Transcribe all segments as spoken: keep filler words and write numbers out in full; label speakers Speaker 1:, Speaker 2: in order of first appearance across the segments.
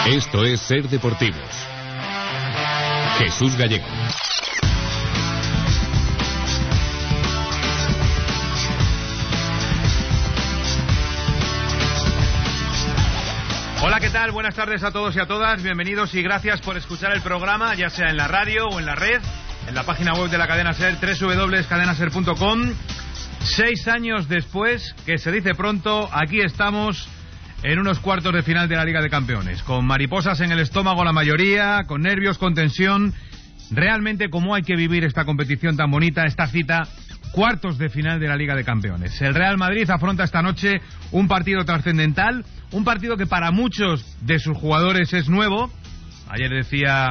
Speaker 1: Esto es Ser Deportivos. Jesús Gallego.
Speaker 2: Hola, ¿qué tal? Buenas tardes a todos y a todas. Bienvenidos y gracias por escuchar el programa, ya sea en la radio o en la red, en la página web de la cadena SER, doble u doble u doble u punto cadena ser punto com. Seis años después, que se dice pronto, aquí estamos en unos cuartos de final de la Liga de Campeones, con mariposas en el estómago la mayoría, con nervios, con tensión. Realmente, ¿cómo hay que vivir esta competición tan bonita, esta cita? Cuartos de final de la Liga de Campeones. El Real Madrid afronta esta noche un partido trascendental, un partido que para muchos de sus jugadores es nuevo. Ayer decía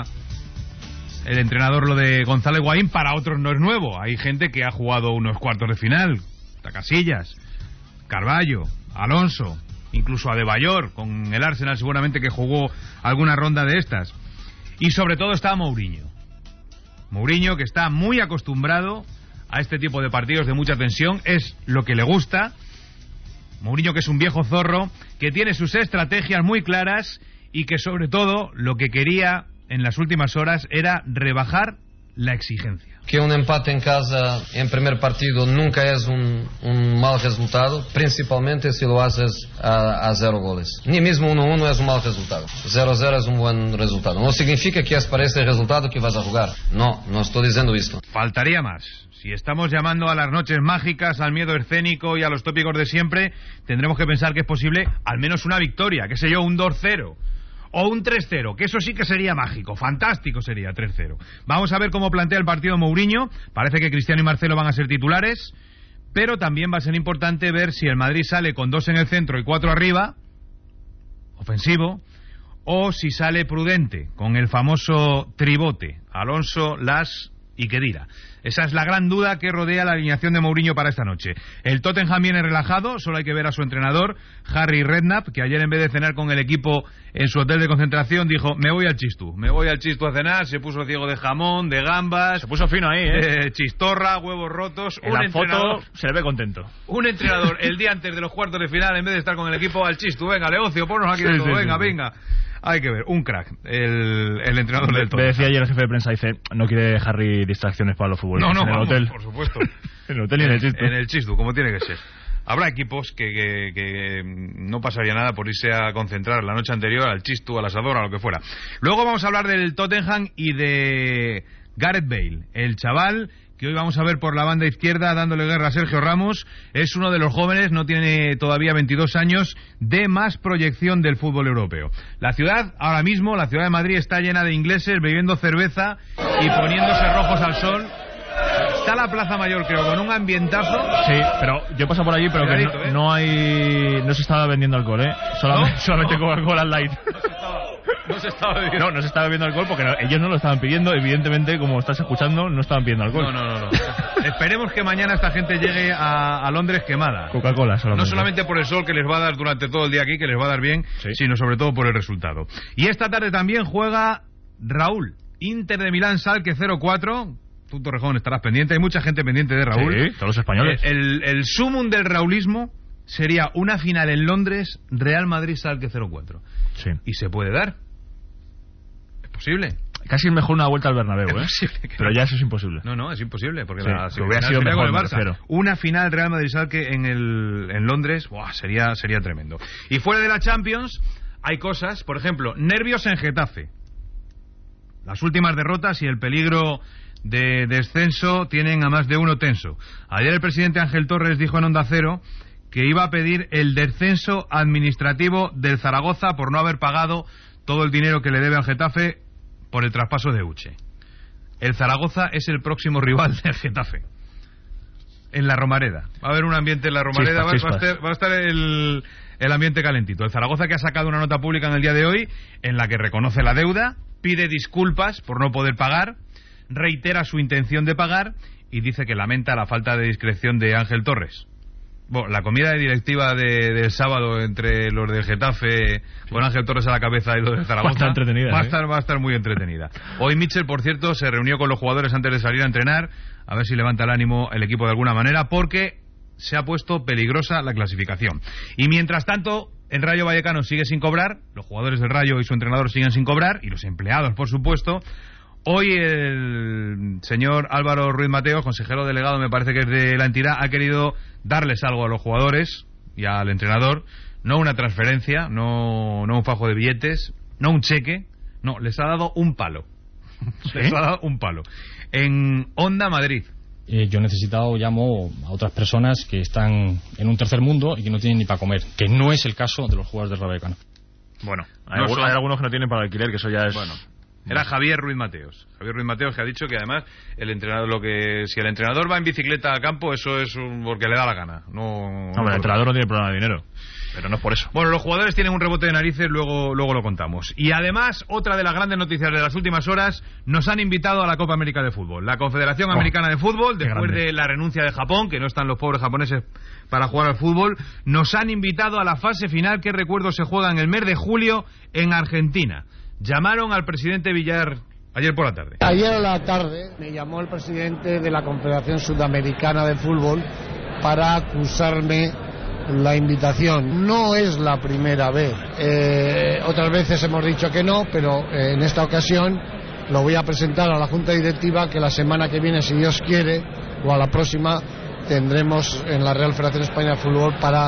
Speaker 2: el entrenador lo de Gonzalo Higuaín, para otros no es nuevo. Hay gente que ha jugado unos cuartos de final, Casillas, Carballo, Alonso, incluso Adebayor, con el Arsenal seguramente que jugó alguna ronda de estas. Y sobre todo está Mourinho. Mourinho, que está muy acostumbrado a este tipo de partidos de mucha tensión, es lo que le gusta. Mourinho, que es un viejo zorro, que tiene sus estrategias muy claras y que sobre todo lo que quería en las últimas horas era rebajar la exigencia.
Speaker 3: Que un empate en casa en primer partido nunca es un, un mal resultado, principalmente si lo haces a, a cero goles. Ni mismo uno uno es un mal resultado. cero cero es un buen resultado. No significa que es para ese resultado que vas a jugar. No, no estoy diciendo esto.
Speaker 2: Faltaría más. Si estamos llamando a las noches mágicas, al miedo escénico y a los tópicos de siempre, tendremos que pensar que es posible al menos una victoria, qué sé yo, un dos cero. O un tres cero, que eso sí que sería mágico, fantástico sería tres cero. Vamos a ver cómo plantea el partido Mourinho. Parece que Cristiano y Marcelo van a ser titulares, pero también va a ser importante ver si el Madrid sale con dos en el centro y cuatro arriba, ofensivo, o si sale prudente, con el famoso tribote, Alonso, Las y Khedira. Esa es la gran duda que rodea la alineación de Mourinho para esta noche. El Tottenham viene relajado, solo hay que ver a su entrenador, Harry Redknapp, que ayer en vez de cenar con el equipo en su hotel de concentración dijo: me voy al Chistu, me voy al Chistu a cenar. Se puso ciego de jamón, de gambas,
Speaker 4: se puso fino ahí, ¿eh?
Speaker 2: eh chistorra, huevos rotos.
Speaker 4: En
Speaker 2: un
Speaker 4: la foto se le ve contento.
Speaker 2: Un entrenador el día antes de los cuartos de final, en vez de estar con el equipo, al Chistu, venga Leocio, ponnos aquí
Speaker 4: sí,
Speaker 2: de todo,
Speaker 4: sí,
Speaker 2: venga,
Speaker 4: sí,
Speaker 2: venga. Hay que ver, un crack, el, el entrenador
Speaker 4: me,
Speaker 2: del Tottenham.
Speaker 4: Me decía ayer el jefe de prensa, dice, no quiere Harry distracciones para los futbolistas.
Speaker 2: No, no,
Speaker 4: en el
Speaker 2: vamos,
Speaker 4: hotel.
Speaker 2: por supuesto.
Speaker 4: En el hotel y en el Chistu.
Speaker 2: En el Chistu, como tiene que ser. Habrá equipos que, que, que no pasaría nada por irse a concentrar la noche anterior al Chistu, al asador, a lo que fuera. Luego vamos a hablar del Tottenham y de Gareth Bale, el chaval que hoy vamos a ver por la banda izquierda dándole guerra a Sergio Ramos. Es uno de los jóvenes, no tiene todavía veintidós años, de más proyección del fútbol europeo. La ciudad, ahora mismo, la ciudad de Madrid está llena de ingleses bebiendo cerveza y poniéndose rojos al sol. Está la Plaza Mayor, creo, con un ambientazo.
Speaker 4: Sí, pero yo paso por allí, pero que no,
Speaker 2: ¿eh?
Speaker 4: no hay... No se estaba vendiendo alcohol, ¿eh? Solamente,
Speaker 2: ¿No?
Speaker 4: solamente
Speaker 2: No.
Speaker 4: Coca-Cola Light.
Speaker 2: No se estaba bebiendo.
Speaker 4: No, no se estaba bebiendo alcohol porque no, ellos no lo estaban pidiendo. Evidentemente, como estás escuchando, no estaban pidiendo alcohol.
Speaker 2: No, no, no, no. Esperemos que mañana esta gente llegue a, a Londres quemada.
Speaker 4: Coca-Cola solamente.
Speaker 2: No solamente por el sol que les va a dar durante todo el día aquí, que les va a dar bien,
Speaker 4: sí,
Speaker 2: sino sobre todo por el resultado. Y esta tarde también juega Raúl. Inter de Milán, Schalke cero cuatro. Tú, Torrejón, estarás pendiente. Hay mucha gente pendiente de Raúl.
Speaker 4: Sí, todos los españoles.
Speaker 2: El, el, el sumum del raulismo sería una final en Londres, Real Madrid, Schalke cero cuatro.
Speaker 4: Sí.
Speaker 2: Y se puede dar. Es posible.
Speaker 4: Casi es mejor una vuelta al Bernabéu, ¿eh?
Speaker 2: Posible que
Speaker 4: pero
Speaker 2: no.
Speaker 4: ya eso es imposible.
Speaker 2: No, no, es imposible, porque
Speaker 4: sí,
Speaker 2: la
Speaker 4: que hubiera sido
Speaker 2: sería
Speaker 4: mejor,
Speaker 2: con el
Speaker 4: me
Speaker 2: Barça.
Speaker 4: refiero.
Speaker 2: Una final Real Madrid-Schalke en el en Londres, ¡buah!, sería sería tremendo. Y fuera de la Champions hay cosas, por ejemplo, nervios en Getafe. Las últimas derrotas y el peligro de descenso tienen a más de uno tenso. Ayer el presidente Ángel Torres dijo en Onda Cero que iba a pedir el descenso administrativo del Zaragoza por no haber pagado todo el dinero que le debe al Getafe por el traspaso de Uche. El Zaragoza es el próximo rival del Getafe en la Romareda. Va a haber un ambiente en la Romareda.
Speaker 4: Chispas,
Speaker 2: va, va, a estar, va a estar el, el ambiente calentito. El Zaragoza, que ha sacado una nota pública en el día de hoy en la que reconoce la deuda, pide disculpas por no poder pagar, reitera su intención de pagar y dice que lamenta la falta de discreción de Ángel Torres. Bueno, la comida de directiva de, del sábado entre los del Getafe, sí, con Ángel Torres a la cabeza y los de Zaragoza,
Speaker 4: va a estar entretenida,
Speaker 2: va a
Speaker 4: ¿eh?
Speaker 2: estar, va a estar muy entretenida. Hoy Mitchell, por cierto, se reunió con los jugadores antes de salir a entrenar, a ver si levanta el ánimo el equipo de alguna manera, porque se ha puesto peligrosa la clasificación. Y mientras tanto, El Rayo Vallecano sigue sin cobrar, los jugadores del Rayo y su entrenador siguen sin cobrar, y los empleados, por supuesto. Hoy el señor Álvaro Ruiz Mateos, consejero delegado, me parece que es de la entidad, ha querido darles algo a los jugadores y al entrenador, no una transferencia, no, no un fajo de billetes, no un cheque, no, les ha dado un palo. ¿Sí? Les ha dado un palo. En Onda Madrid.
Speaker 1: Eh, yo he necesitado, llamo a otras personas que están en un tercer mundo y que no tienen ni para comer, que no es el caso de los jugadores del Rayo Vallecano.
Speaker 4: Bueno, hay,
Speaker 2: no
Speaker 4: algunos,
Speaker 2: son...
Speaker 4: hay algunos que no tienen para alquiler, que eso ya es...
Speaker 2: Bueno, era Javier Ruiz Mateos. Javier Ruiz Mateos, que ha dicho que además el entrenador, lo que si el entrenador va en bicicleta al campo, eso es un, porque le da la gana. No,
Speaker 4: no, no el entrenador no tiene problema de dinero. Pero no es por eso.
Speaker 2: Bueno, los jugadores tienen un rebote de narices, luego, luego lo contamos. Y además, otra de las grandes noticias de las últimas horas, nos han invitado a la Copa América de Fútbol. La Confederación oh, Americana de Fútbol, después de la renuncia de Japón, que no están los pobres japoneses para jugar al fútbol, nos han invitado a la fase final, que recuerdo se juega en el mes de julio en Argentina. Llamaron al presidente Villar ayer por la tarde.
Speaker 5: Ayer a la tarde me llamó el presidente de la Confederación Sudamericana de Fútbol para acusarme la invitación. No es la primera vez. Eh, otras veces hemos dicho que no, pero eh, en esta ocasión lo voy a presentar a la Junta Directiva, que la semana que viene, si Dios quiere, o a la próxima, tendremos en la Real Federación Española de Fútbol para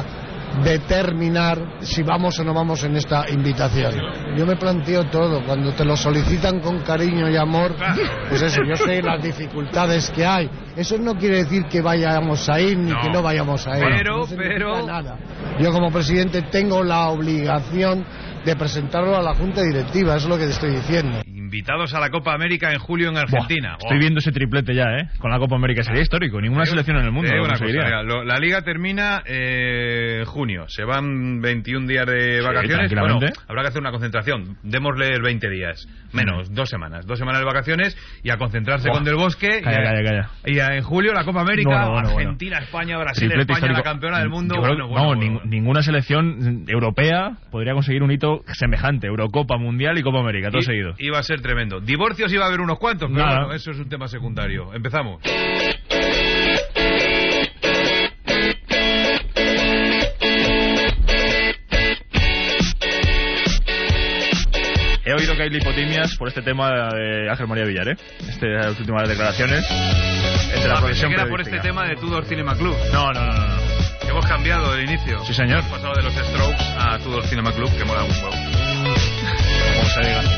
Speaker 5: determinar si vamos o no vamos en esta invitación. Yo me planteo todo, cuando te lo solicitan con cariño y amor, pues eso, yo sé las dificultades que hay. Eso no quiere decir que vayamos a ir ni no. que no vayamos a ir.
Speaker 2: Pero,
Speaker 5: no
Speaker 2: pero...
Speaker 5: nada. Yo como presidente tengo la obligación de presentarlo a la Junta Directiva, eso es lo que te estoy diciendo.
Speaker 2: Invitados a la Copa América en julio en Argentina.
Speaker 4: Buah, estoy oh. viendo ese triplete ya, ¿eh? Con la Copa América. Sería histórico. Ninguna
Speaker 2: Digo,
Speaker 4: selección en el mundo.
Speaker 2: Una cosa, mira, lo, la Liga termina en eh, junio. Se van veintiún días de vacaciones.
Speaker 4: Sí,
Speaker 2: bueno, habrá que hacer una concentración. Démosle veinte días. Menos, mm. dos semanas. Dos semanas de vacaciones y a concentrarse Buah. con Del Bosque.
Speaker 4: Calla,
Speaker 2: y, a,
Speaker 4: caya, calla.
Speaker 2: y a, en julio la Copa América.
Speaker 4: Bueno, bueno,
Speaker 2: Argentina,
Speaker 4: bueno.
Speaker 2: España, Brasil,
Speaker 4: triplete
Speaker 2: España,
Speaker 4: histórico.
Speaker 2: la campeona del mundo.
Speaker 4: Creo,
Speaker 2: bueno, bueno,
Speaker 4: vamos,
Speaker 2: bueno.
Speaker 4: Ning, ninguna selección europea podría conseguir un hito semejante. Eurocopa, Mundial y Copa América, todo
Speaker 2: y,
Speaker 4: seguido.
Speaker 2: Iba a ser tremendo. Divorcios iba a haber unos cuantos, pero
Speaker 4: Nada.
Speaker 2: bueno, eso es un tema secundario. Empezamos.
Speaker 4: He oído que hay lipotimias por este tema de Ángel María Villar, ¿eh? Este, las últimas declaraciones. Entre la profesión
Speaker 2: era por este tema de Tudor Cinema Club.
Speaker 4: No, no, no, no. no.
Speaker 2: Hemos cambiado el inicio.
Speaker 4: Sí, señor.
Speaker 2: Hemos pasado de los Strokes a Tudor Cinema Club, que mola un poco.
Speaker 4: Como se diga.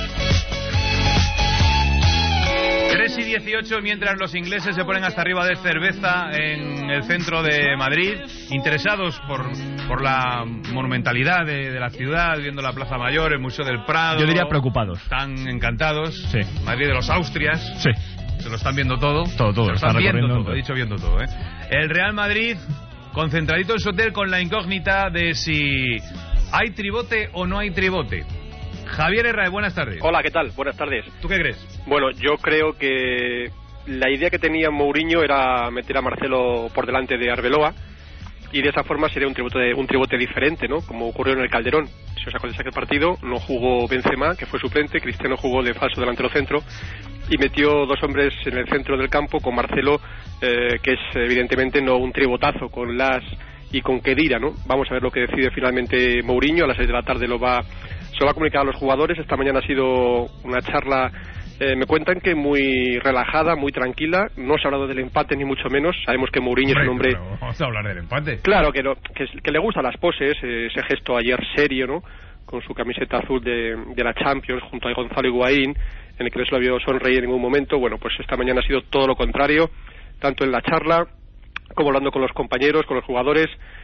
Speaker 2: tres y dieciocho, mientras los ingleses se ponen hasta arriba de cerveza en el centro de Madrid, interesados por, por la monumentalidad de, de la ciudad, viendo la Plaza Mayor, el Museo del Prado.
Speaker 4: Yo diría preocupados.
Speaker 2: Están encantados.
Speaker 4: Sí.
Speaker 2: Madrid de los Austrias.
Speaker 4: Sí.
Speaker 2: Se lo están viendo todo.
Speaker 4: Todo, todo.
Speaker 2: Se lo están
Speaker 4: está
Speaker 2: viendo todo,
Speaker 4: todo.
Speaker 2: he dicho viendo todo, ¿eh? El Real Madrid, concentradito en su hotel con la incógnita de si hay tribote o no hay tribote. Javier Herrera, buenas tardes.
Speaker 6: Hola, ¿qué tal? Buenas tardes.
Speaker 2: ¿Tú qué crees?
Speaker 6: Bueno, yo creo que la idea que tenía Mourinho era meter a Marcelo por delante de Arbeloa, y de esa forma sería un tribote, un tribote diferente, ¿no? Como ocurrió en el Calderón. Si os acordáis de aquel partido, no jugó Benzema, que fue suplente, Cristiano jugó de falso delantero centro, y metió dos hombres en el centro del campo con Marcelo, eh, que es evidentemente no un tribotazo con Las y con Khedira, ¿no? Vamos a ver lo que decide finalmente Mourinho. A las seis de la tarde lo va, se lo va a comunicar a los jugadores. Esta mañana ha sido una charla, eh, me cuentan que muy relajada, muy tranquila. No se ha hablado del empate ni mucho menos. Sabemos que Mourinho hombre, es un hombre...
Speaker 2: Pero vamos a hablar del empate.
Speaker 6: Claro, que, no, que, que le gustan las poses, eh, ese gesto ayer serio, ¿no? Con su camiseta azul de, de la Champions junto a Gonzalo Higuaín, en el que no se lo vio sonreír en ningún momento. Bueno, pues esta mañana ha sido todo lo contrario, tanto en la charla como hablando con los compañeros, con los jugadores,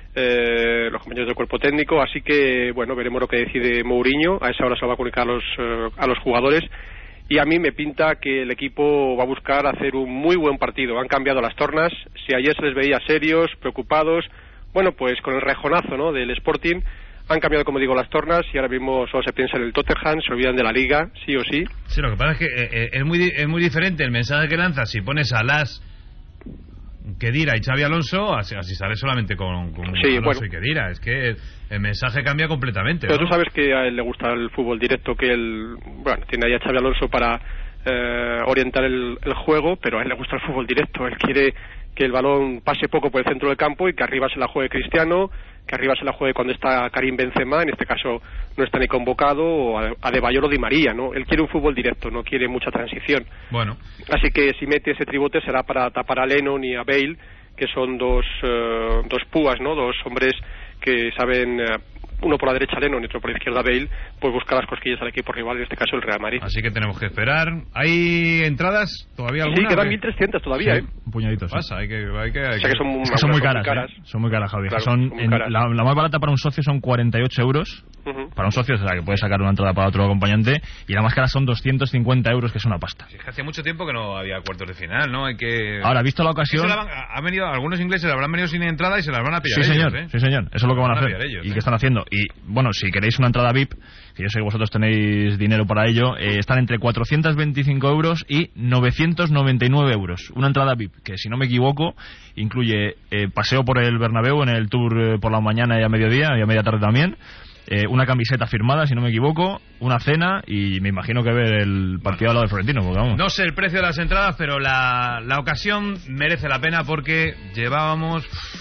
Speaker 6: eh, los compañeros del cuerpo técnico. Así que, bueno, veremos lo que decide Mourinho. A esa hora se lo va a comunicar a los, eh, a los jugadores. Y a mí me pinta que el equipo va a buscar hacer un muy buen partido. Han cambiado las tornas. Si ayer se les veía serios, preocupados, bueno, pues con el rejonazo, ¿no?, del Sporting, han cambiado, como digo, las tornas, y ahora mismo solo se piensa en el Tottenham, se olvidan de la Liga, sí o sí.
Speaker 2: Sí, lo que pasa es que eh, es muy es muy diferente el mensaje que lanzas si pones a Las, Khedira y Xabi Alonso, así, así sale solamente con, con
Speaker 6: sí,
Speaker 2: Alonso
Speaker 6: bueno.
Speaker 2: y Khedira. Es que el, el mensaje cambia completamente,
Speaker 6: Pero
Speaker 2: ¿no?
Speaker 6: tú sabes que a él le gusta el fútbol directo, que él, bueno, tiene ahí a Xabi Alonso para eh, orientar el, el juego, pero a él le gusta el fútbol directo. Él quiere que el balón pase poco por el centro del campo y que arriba se la juegue Cristiano, que arriba se la juegue cuando está Karim Benzema, en este caso no está ni convocado, o Adebayor o Di María, ¿no? Él quiere un fútbol directo, no quiere mucha transición.
Speaker 2: Bueno.
Speaker 6: Así que si mete ese tribote será para tapar a Lennon y a Bale, que son dos, uh, dos púas, ¿no? Dos hombres que saben... Uh, uno por la derecha Lennon y otro por la izquierda Bale, pues buscar las cosquillas al equipo rival, en este caso el Real Madrid.
Speaker 2: Así que tenemos que esperar. ¿Hay entradas todavía alguna?
Speaker 6: Sí, quedan mil trescientos todavía,
Speaker 1: sí,
Speaker 6: ¿eh?
Speaker 1: Un puñadito, sí.
Speaker 2: Pasa, hay que... Hay que, hay
Speaker 6: o sea que son,
Speaker 1: es que son muy caras,
Speaker 6: caras.
Speaker 1: ¿eh? Son muy caras, Javier.
Speaker 6: Claro,
Speaker 1: son,
Speaker 6: son muy
Speaker 1: en,
Speaker 6: caras.
Speaker 1: la, la más barata para un socio son cuarenta y ocho euros. Uh-huh. Para un socio, o sea, que puede sacar una entrada para otro acompañante. Y la más cara son doscientos cincuenta euros, que es una pasta.
Speaker 2: Sí, es que hacía mucho tiempo que no había cuartos de final, ¿no? Hay que...
Speaker 1: Ahora, visto la ocasión...
Speaker 2: La van, ha venido, algunos ingleses habrán venido sin entrada y se las van a pillar
Speaker 1: sí,
Speaker 2: ellos,
Speaker 1: señor,
Speaker 2: ¿eh?
Speaker 1: Sí, señor. Eso es lo que van a hacer.
Speaker 2: Ellos,
Speaker 1: y
Speaker 2: ¿eh?
Speaker 1: que están haciendo. Y, bueno, si queréis una entrada V I P, que yo sé que vosotros tenéis dinero para ello, eh, están entre cuatrocientos veinticinco euros y novecientos noventa y nueve euros. Una entrada V I P, que si no me equivoco, incluye eh, paseo por el Bernabéu en el tour eh, por la mañana y a mediodía, y a media tarde también. Eh, una camiseta firmada, si no me equivoco, una cena y me imagino que ver el partido al lado de Florentino, porque vamos.
Speaker 2: No sé el precio de las entradas, pero la, la ocasión merece la pena porque llevábamos...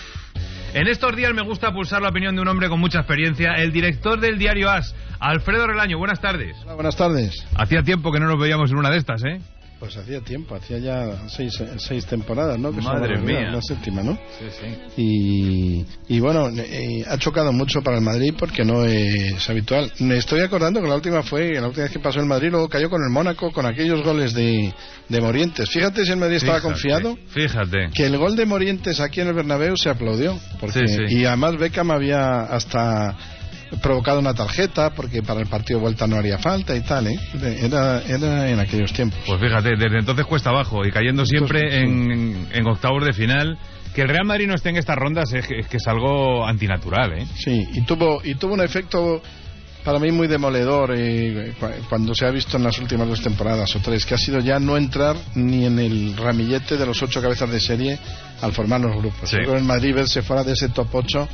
Speaker 2: En estos días me gusta pulsar la opinión de un hombre con mucha experiencia, el director del diario AS, Alfredo Relaño. Buenas tardes.
Speaker 7: Hola, buenas tardes.
Speaker 2: Hacía tiempo que no nos veíamos en una de estas, ¿eh?
Speaker 7: Pues hacía tiempo, hacía ya seis, seis temporadas, ¿no? Que
Speaker 2: Madre
Speaker 7: son,
Speaker 2: mía.
Speaker 7: La séptima, ¿no?
Speaker 2: Sí, sí.
Speaker 7: Y, y bueno, eh, ha chocado mucho para el Madrid porque no es habitual. Me estoy acordando que la última fue, la última vez que pasó el Madrid, luego cayó con el Mónaco con aquellos goles de, de Morientes. Fíjate si el Madrid
Speaker 2: Fíjate,
Speaker 7: estaba confiado.
Speaker 2: Fíjate.
Speaker 7: Que el gol de Morientes aquí en el Bernabéu se aplaudió. Porque,
Speaker 2: sí, sí.
Speaker 7: Y además Beckham había hasta... provocado una tarjeta porque para el partido de vuelta no haría falta y tal, ¿eh? Era, era en aquellos tiempos.
Speaker 2: Pues fíjate, desde entonces cuesta abajo y cayendo siempre
Speaker 7: Entonces, sí.
Speaker 2: en, en octavos de final. Que el Real Madrid no esté en estas rondas es, es que es algo antinatural, ¿eh?
Speaker 7: Sí, y tuvo, y tuvo un efecto para mí muy demoledor eh, cuando se ha visto en las últimas dos temporadas o tres, que ha sido ya no entrar ni en el ramillete de los ocho cabezas de serie al formar los grupos.
Speaker 2: Sí.
Speaker 7: Yo creo que el Madrid verse fuera de ese top ocho,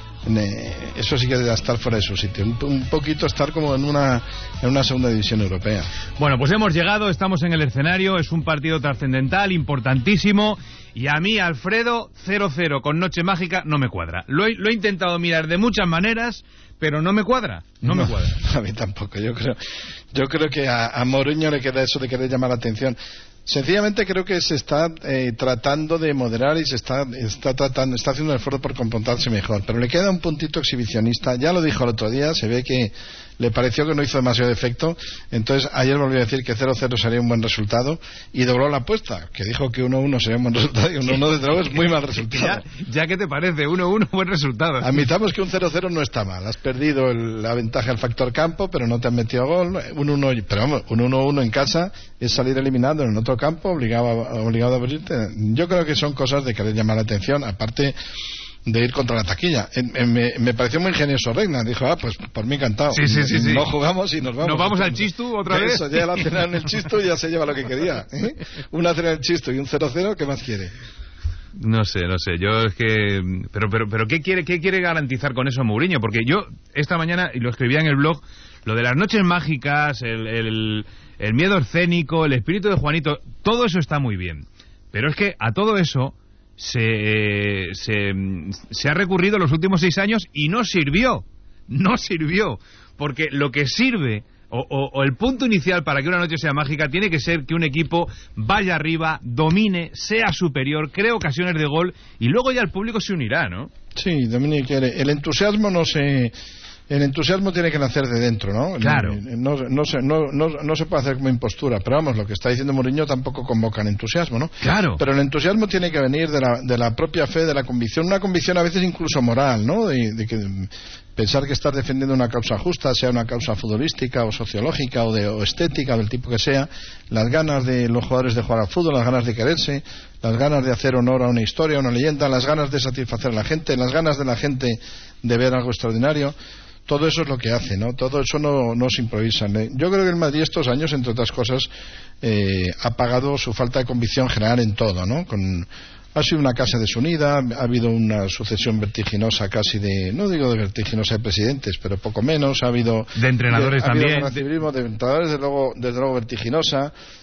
Speaker 7: eso sí que debe estar fuera de su sitio, un, un poquito estar como en una en una segunda división europea.
Speaker 2: Bueno, pues hemos llegado, estamos en el escenario, es un partido trascendental, importantísimo, y a mí, Alfredo, cero cero con Noche Mágica no me cuadra. Lo he, lo he intentado mirar de muchas maneras, pero no me cuadra, no, no me cuadra.
Speaker 7: A mí tampoco, yo creo yo creo que a, a Mourinho le queda eso de querer llamar la atención. Sencillamente creo que se está eh, tratando de moderar y se está, está tratando, está haciendo un esfuerzo por comportarse mejor, pero le queda un puntito exhibicionista. Ya lo dijo el otro día, se ve que le pareció que no hizo demasiado efecto, entonces ayer volvió a decir que cero cero sería un buen resultado y dobló la apuesta, que dijo que uno uno sería un buen resultado y uno uno desde luego es muy mal resultado.
Speaker 2: Ya, ya ¿qué te parece? uno uno buen resultado.
Speaker 7: Admitamos que un cero cero no está mal, has perdido el, la ventaja del factor campo, pero no te han metido gol, un uno, pero vamos, un uno uno en casa es salir eliminado en el otro campo, obligado a, obligado a abrirte. Yo creo que son cosas de querer llamar la atención, aparte de ir contra la taquilla. Eh, eh, me, me pareció muy ingenioso Regna, dijo, ah, pues por mí encantado.
Speaker 2: Sí, sí, sí, sí.
Speaker 7: No jugamos y nos vamos.
Speaker 2: ¿Nos vamos al Chistu otra vez?
Speaker 7: Eso, ya la cena en el Chistu y ya se lleva lo que quería. ¿eh? Una cena en el Chistu y un cero cero, ¿qué más quiere?
Speaker 2: No sé, no sé, yo es que... Pero, pero, pero ¿qué quiere, qué quiere garantizar con eso Mourinho? Porque yo esta mañana, y lo escribía en el blog, lo de las noches mágicas, el, el, el miedo escénico, el espíritu de Juanito, todo eso está muy bien. Pero es que a todo eso se, se, se ha recurrido los últimos seis años y no sirvió. No sirvió. Porque lo que sirve... O, o, o el punto inicial para que una noche sea mágica tiene que ser que un equipo vaya arriba, domine, sea superior, cree ocasiones de gol y luego ya el público se unirá, ¿no?
Speaker 7: Sí, Dominic, el entusiasmo no se... El entusiasmo tiene que nacer de dentro, ¿no?
Speaker 2: Claro.
Speaker 7: No, no, se, no, no, no se puede hacer como impostura, pero vamos, lo que está diciendo Mourinho tampoco convoca el entusiasmo, ¿no?
Speaker 2: Claro.
Speaker 7: Pero el entusiasmo tiene que venir de la, de la propia fe, de la convicción, una convicción a veces incluso moral, ¿no? De, de que pensar que estás defendiendo una causa justa, sea una causa futbolística o sociológica o, de, o estética, del tipo que sea, las ganas de los jugadores de jugar al fútbol, las ganas de quererse, las ganas de hacer honor a una historia, a una leyenda, las ganas de satisfacer a la gente, las ganas de la gente de ver algo extraordinario. Todo eso es lo que hace, ¿no? Todo eso no, no se improvisa. Yo creo que el Madrid estos años, entre otras cosas, eh, ha pagado su falta de convicción general en todo, ¿no? Con, ha sido una casa desunida, ha habido una sucesión vertiginosa casi de, no digo de vertiginosa de presidentes, pero poco menos, ha habido...
Speaker 2: De entrenadores
Speaker 7: de, ha habido
Speaker 2: también.
Speaker 7: relativismo de entrenadores, desde luego, desde luego vertiginosa.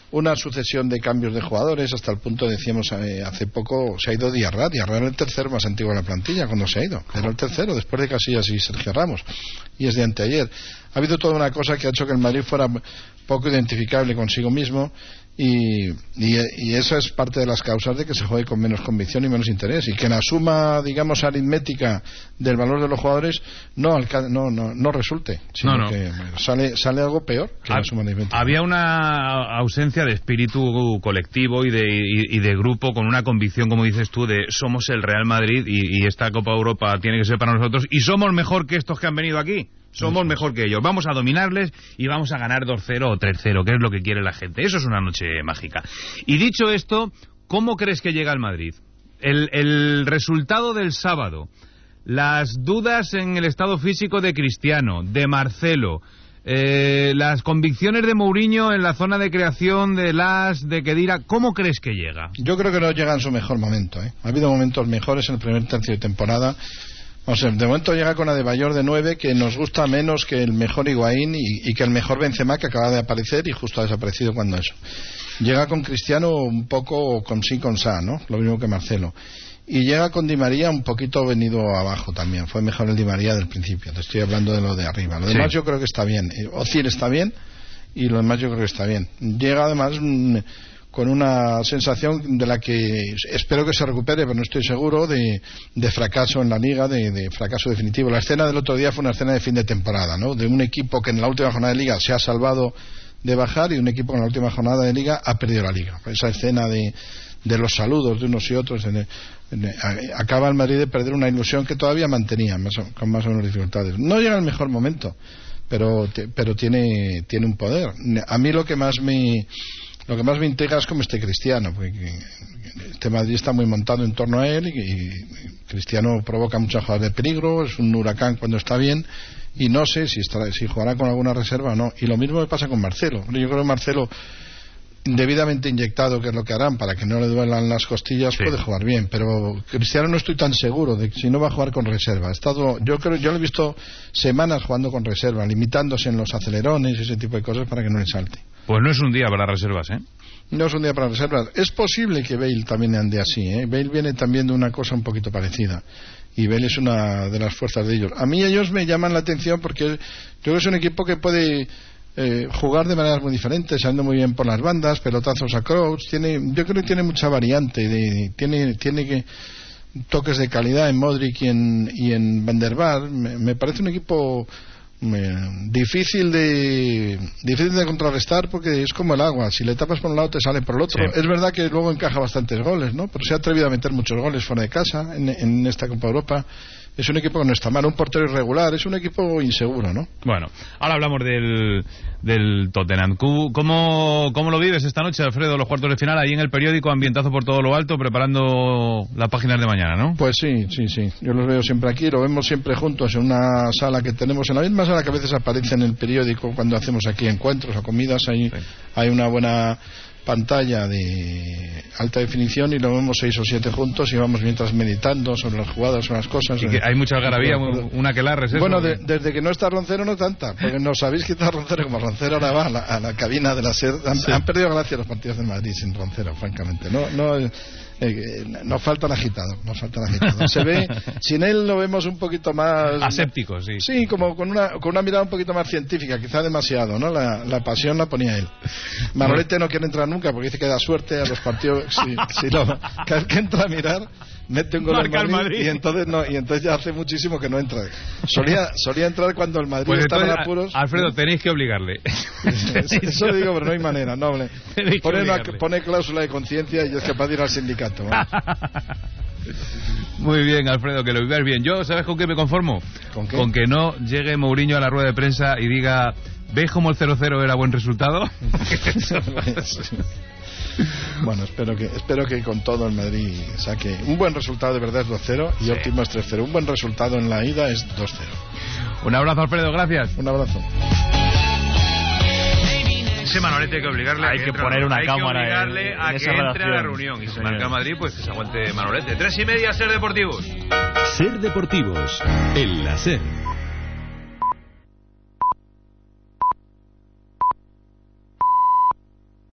Speaker 7: una sucesión de cambios de jugadores, hasta el punto, decíamos eh, hace poco, se ha ido Diarra. Diarra era el tercero más antiguo de la plantilla cuando se ha ido. Era el tercero, después de Casillas y Sergio Ramos. Y es de anteayer. Ha habido toda una cosa que ha hecho que el Madrid fuera poco identificable consigo mismo. Y, y, y eso es parte de las causas de que se juegue con menos convicción y menos interés, y que la suma, digamos, aritmética del valor de los jugadores no alca- no, no, no resulte, sino no, no. que sale, sale algo peor que ha, la suma aritmética.
Speaker 2: Había una ausencia de espíritu colectivo y de, y, y de grupo, con una convicción, como dices tú, de somos el Real Madrid y, y esta Copa Europa tiene que ser para nosotros, y somos mejor que estos que han venido aquí. Somos mejor que ellos, vamos a dominarles y vamos a ganar dos cero o tres cero, que es lo que quiere la gente. Eso es una noche mágica. Y dicho esto, ¿cómo crees que llega el Madrid? El, el resultado del sábado, las dudas en el estado físico de Cristiano, de Marcelo, eh, las convicciones de Mourinho en la zona de creación de Las, de Khedira, ¿cómo crees que llega?
Speaker 7: Yo creo que no llega en su mejor momento, ¿eh? Ha habido momentos mejores en el primer tercio de temporada. O sea, de momento llega con Adebayor de nueve, que nos gusta menos que el mejor Higuaín y, y que el mejor Benzema, que acaba de aparecer y justo ha desaparecido cuando eso. Llega con Cristiano un poco con sí, con sa, ¿no? Lo mismo que Marcelo. Y llega con Di María un poquito venido abajo también. Fue mejor el Di María del principio. Te estoy hablando de lo de arriba. Lo sí. demás yo creo que está bien. Ozil está bien y lo demás yo creo que está bien. Llega además mmm, con una sensación de la que espero que se recupere, pero no estoy seguro, de, de fracaso en la Liga, de, de fracaso definitivo. La escena del otro día fue una escena de fin de temporada, ¿no? De un equipo que en la última jornada de Liga se ha salvado de bajar y un equipo que en la última jornada de Liga ha perdido la Liga. Esa escena de, de los saludos de unos y otros, en, en, en, acaba el Madrid de perder una ilusión que todavía mantenía, más o, con más o menos dificultades. No llega el mejor momento, pero, pero tiene, tiene un poder. A mí lo que más me... Lo que más me intriga es cómo esté Cristiano, porque este Madrid está muy montado en torno a él y, y Cristiano provoca muchas jugadas de peligro, es un huracán cuando está bien y no sé si, estará, si jugará con alguna reserva o no. Y lo mismo me pasa con Marcelo. Yo creo que Marcelo, debidamente inyectado, que es lo que harán para que no le duelan las costillas, sí. puede jugar bien, pero Cristiano no estoy tan seguro de si no va a jugar con reserva. Ha estado, yo creo, yo lo he visto semanas jugando con reserva, limitándose en los acelerones y ese tipo de cosas para que no le salte.
Speaker 2: Pues no es un día para reservas, ¿eh?
Speaker 7: No es un día para reservas. Es posible que Bale también ande así, ¿eh? Bale viene también de una cosa un poquito parecida. Y Bale es una de las fuerzas de ellos. A mí ellos me llaman la atención porque yo creo que es un equipo que puede eh, jugar de maneras muy diferentes, saliendo muy bien por las bandas, pelotazos a Kroos. Tiene, yo creo que tiene mucha variante. De, tiene tiene que toques de calidad en Modric y en, y en Van der Vaart. Me, me parece un equipo... difícil de difícil de contrarrestar, porque es como el agua, si le tapas por un lado te sale por el otro. Sí. Es verdad que luego encaja bastantes goles, ¿no? Pero se ha atrevido a meter muchos goles fuera de casa en, en esta Copa Europa. Es un equipo que no está mal, un portero irregular, es un equipo inseguro, ¿no?
Speaker 2: Bueno, ahora hablamos del, del Tottenham. ¿Cómo, ¿Cómo lo vives esta noche, Alfredo, los cuartos de final, ahí en el periódico, ambientazo por todo lo alto, preparando las páginas de mañana, ¿no?
Speaker 7: Pues sí, sí, sí. Yo los veo siempre aquí, lo vemos siempre juntos en una sala que tenemos, en la misma sala que a veces aparece en el periódico cuando hacemos aquí encuentros o comidas. Ahí sí. Hay una buena pantalla de alta definición y lo vemos seis o siete juntos y vamos mientras meditando sobre las jugadas, sobre las cosas.
Speaker 2: Y que hay mucha algarabía, una que larres, ¿eso?
Speaker 7: Bueno, de, desde que no está Roncero no tanta, porque nos habéis quitado Roncero, como Roncero ahora va a la, a la cabina de la SER. Han, sí. han perdido gracia los partidos de Madrid sin Roncero, francamente. No, no, eh, nos faltan agitados, nos faltan agitados. Se ve, sin él lo vemos un poquito más
Speaker 2: aséptico, sí.
Speaker 7: Sí, como con una, con una mirada un poquito más científica, quizá demasiado, ¿no? La, la pasión la ponía él. Manolete no quiere entrar nunca porque dice que da suerte a los partidos. Si, si lo, cada vez que entra a mirar, mete un gol al Madrid, Madrid y entonces no, y entonces ya hace muchísimo que no entra. Solía, solía entrar cuando el Madrid pues estaba en apuros.
Speaker 2: Alfredo, tenéis que obligarle.
Speaker 7: Eso lo digo, pero no hay manera, no. Pone, una, pone cláusula de conciencia y es capaz de ir al sindicato. ¿no?
Speaker 2: Muy bien, Alfredo, que lo vivas bien. Yo, ¿sabes con qué me conformo?
Speaker 7: ¿Con qué?
Speaker 2: Con que no llegue Mourinho a la rueda de prensa y diga: ¿ves cómo el cero cero era buen resultado?
Speaker 7: Bueno, espero que espero que con todo el Madrid saque un buen resultado. De verdad es dos cero y sí. Óptimo es tres cero. Un buen resultado en la ida es dos cero.
Speaker 2: Un abrazo, Alfredo, gracias.
Speaker 7: Un abrazo.
Speaker 2: Ese Manolete hay que obligarle
Speaker 1: hay
Speaker 2: a que,
Speaker 1: que
Speaker 2: entre
Speaker 1: poner una
Speaker 2: hay
Speaker 1: cámara
Speaker 2: que obligarle
Speaker 1: en,
Speaker 2: a
Speaker 1: en
Speaker 2: que
Speaker 1: esa
Speaker 2: entre a la reunión y si marca Madrid, pues que se aguante Manolete. Tres y media, Ser Deportivos.
Speaker 8: Ser Deportivos en la SER.